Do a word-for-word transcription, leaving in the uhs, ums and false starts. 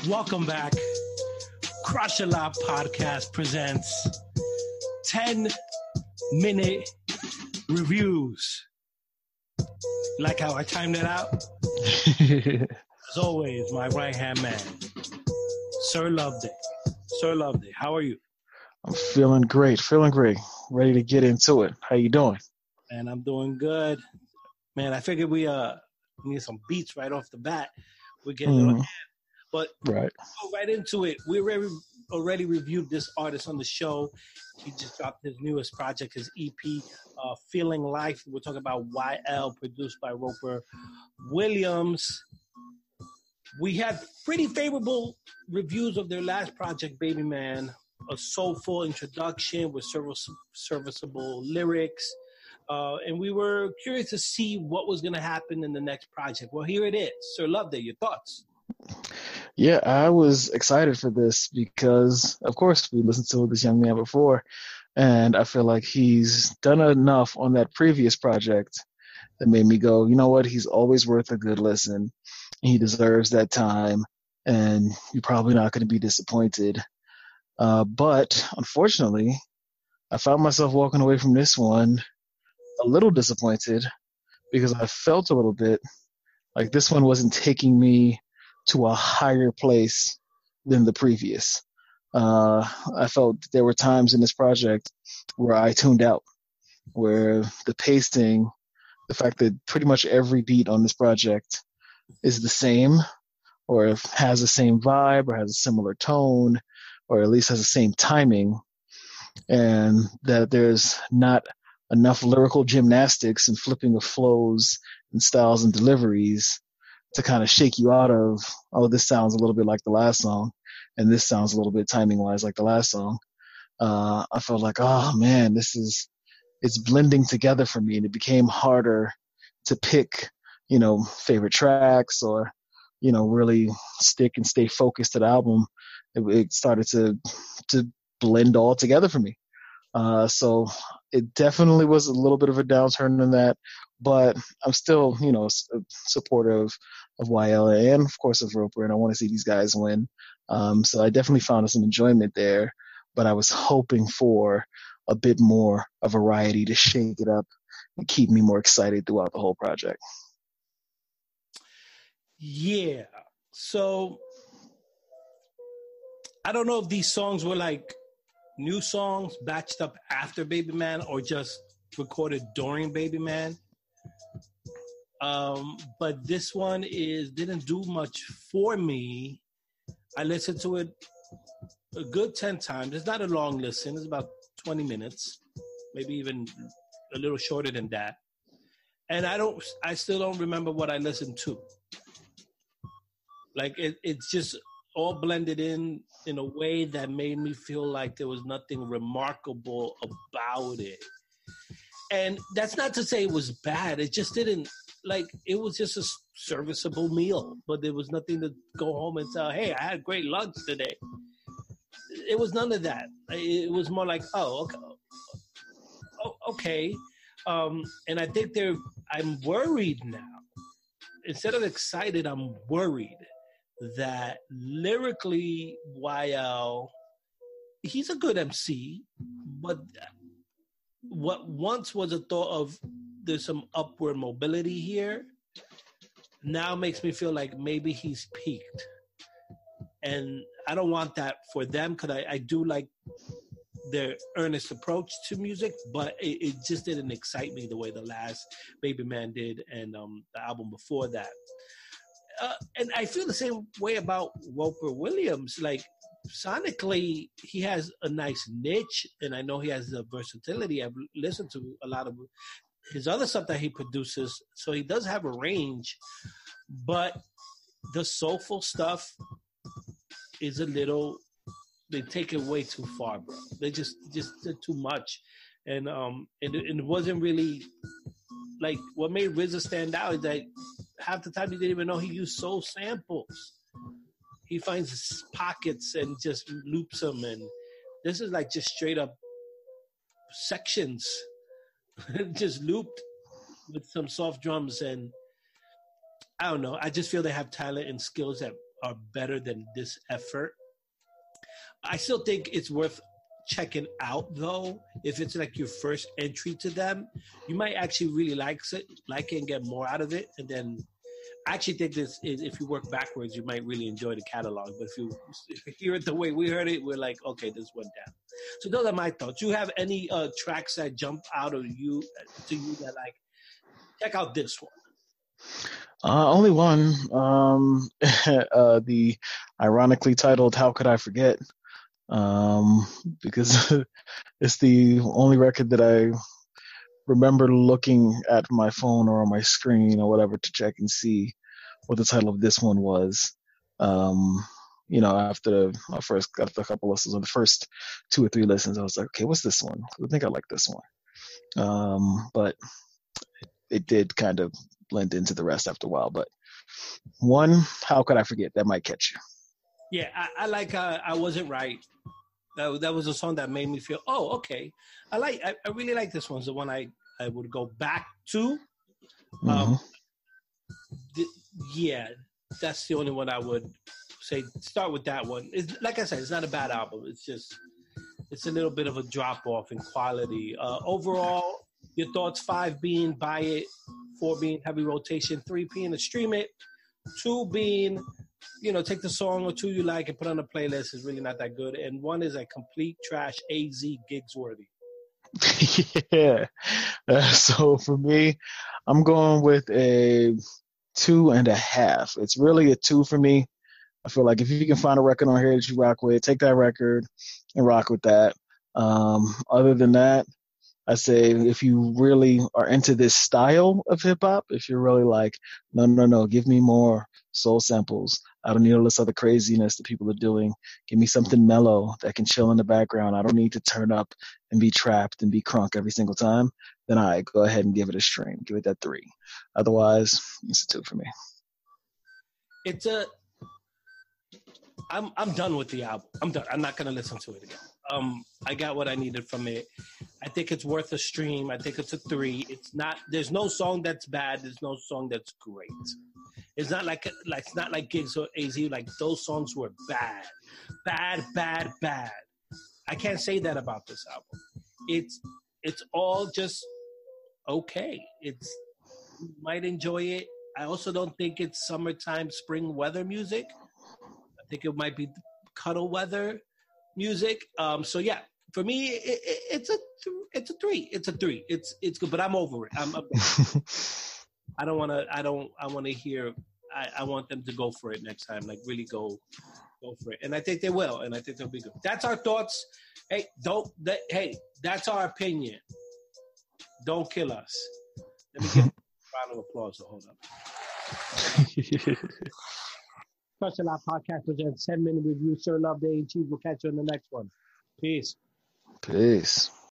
Welcome back. Crush a Lot Podcast presents ten minute reviews. Like how I timed it out? As always, my right hand man, Sir Loveday. Sir Loveday, how are you? I'm feeling great, feeling great. Ready to get into it. How you doing? And I'm doing good. Man, I figured we uh need some beats right off the bat. We're getting mm. ahead. But right. go right into it. We already, already reviewed this artist on the show. He just dropped his newest project, his E P, uh, Feeling Life. We're talking about Y L, produced by Roper Williams. We had pretty favorable reviews of their last project, Baby Man. A soulful introduction with service, serviceable lyrics. Uh, and we were curious to see what was going to happen in the next project. Well, here it is. Sir Loveday, your thoughts? Yeah, I was excited for this because, of course, we listened to this young man before, and I feel like he's done enough on that previous project that made me go, you know what, he's always worth a good listen. He deserves that time, and you're probably not going to be disappointed. Uh, but, unfortunately, I found myself walking away from this one a little disappointed because I felt a little bit like this one wasn't taking me to a higher place than the previous. Uh, I felt there were times in this project where I tuned out, where the pacing, the fact that pretty much every beat on this project is the same, or has the same vibe, or has a similar tone, or at least has the same timing, and that there's not enough lyrical gymnastics and flipping of flows and styles and deliveries to kind of shake you out of, oh, this sounds a little bit like the last song, and this sounds a little bit timing-wise like the last song. Uh, I felt like, oh, man, this is, it's blending together for me, and it became harder to pick, you know, favorite tracks or, you know, really stick and stay focused to the album. It, it started to to blend all together for me. Uh, so it definitely was a little bit of a downturn in that, but I'm still, you know, supportive of Y L and of course of Roper, and I want to see these guys win. Um, so I definitely found some enjoyment there, but I was hoping for a bit more of variety to shake it up and keep me more excited throughout the whole project. Yeah. So I don't know if these songs were like new songs batched up after Baby Man or just recorded during Baby Man. Um, but this one is didn't do much for me. I listened to it a good ten times. It's not a long listen. It's about twenty minutes, maybe even a little shorter than that. And I don't, I still don't remember what I listened to. Like it, it's just all blended in in a way that made me feel like there was nothing remarkable about it. And that's not to say it was bad. It just didn't, like, it was just a serviceable meal. But there was nothing to go home and tell, hey, I had great lunch today. It was none of that. It was more like, oh, okay. Oh, okay. Um, and I think they're, I'm worried now. Instead of excited, I'm worried that lyrically, Y L, he's a good M C, but what once was a thought of there's some upward mobility here, now makes me feel like maybe he's peaked. And I don't want that for them because I, I do like their earnest approach to music, but it, it just didn't excite me the way the last Baby Man did and um, the album before that. Uh, and I feel the same way about Roper Williams. Like, sonically, he has a nice niche, and I know he has the versatility. I've listened to a lot of his other stuff that he produces, so he does have a range. But the soulful stuff is a little, they take it way too far, bro. They just just did too much. And um and, and it wasn't really, like, what made R Z A stand out is that half the time he didn't even know he used soul samples. He finds pockets and just loops them, and this is like just straight up sections just looped with some soft drums. And I don't know, I just feel they have talent and skills that are better than this effort. I still think it's worth checking out, though. If it's like your first entry to them, you might actually really like it, like it and get more out of it. And then I actually think this is, if you work backwards, you might really enjoy the catalog. But if you, if you hear it the way we heard it, we're like, okay, this went down. So those are my thoughts. Do you have any uh, tracks that jump out of you to you that like, check out this one? Uh, only one. Um, uh, the ironically titled "How Could I Forget," um, because it's the only record that I remember looking at my phone or on my screen or whatever to check and see what the title of this one was. Um, you know, after I first got a couple listens, on the first two or three listens, I was like, okay, what's this one? I think I like this one. Um, but it did kind of blend into the rest after a while. But one, How Could I Forget? That might catch you. Yeah, I, I like uh, I Wasn't Right. That, that was a song that made me feel, oh, okay. I like. I, I really like this one. It's the one I, I would go back to. Um, Mm-hmm. th- yeah, that's the only one I would say. Start with that one. It's, like I said, it's not a bad album. It's just, it's a little bit of a drop off in quality. Uh, overall, your thoughts: five being buy it, four being heavy rotation, three being to stream it, two being, you know, take the song or two you like and put on a playlist. Is really not that good, and one is a complete trash. A Z gigs worthy. Yeah. Uh, so for me, I'm going with a two and a half. It's really a two for me. I feel like if you can find a record on here that you rock with, take that record and rock with that. Um, other than that, I say if you really are into this style of hip hop, if you're really like, no, no, no, give me more soul samples. I don't need all this other craziness that people are doing. Give me something mellow that can chill in the background. I don't need to turn up and be trapped and be crunk every single time. Then I go ahead and give it a stream. Give it that three. Otherwise, it's a two for me. It's a. I'm I'm done with the album. I'm done. I'm not gonna listen to it again. Um, I got what I needed from it. I think it's worth a stream. I think it's a three. It's not. There's no song that's bad. There's no song that's great. It's not like like it's not like Gigs or A Z. Like those songs were bad, bad, bad, bad. I can't say that about this album. It's it's all just okay. It's you might enjoy it. I also don't think it's summertime, spring weather music. I think it might be cuddle weather music. Um, so yeah, for me, it, it, it's a th- it's a three. It's a three. It's it's good, but I'm over it. I'm, I'm I don't want to. I don't. I want to hear. I, I want them to go for it next time. Like really go go for it, and I think they will. And I think they'll be good. That's our thoughts. Hey, don't. That, hey, that's our opinion. Don't kill us. Let me give a round of applause. So hold up. Special Lab Podcast presents ten minute review. Sir Love Day and Cheese. We'll catch you on the next one. Peace. Peace.